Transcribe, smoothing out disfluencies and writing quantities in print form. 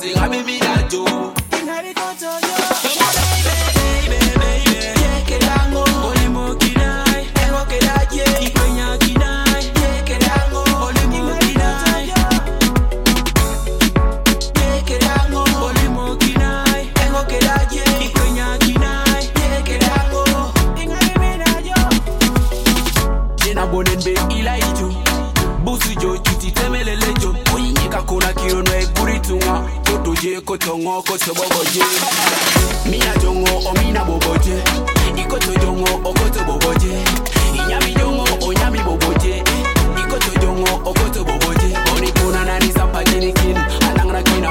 sing a baby that you. Kotongo koto boboje mina jongo o mina boboje ikoto jongo o koto boboje inyami jongo o nyami boboje ikoto jongo o koto boboje oni kuna nani sampajini kin anangna kina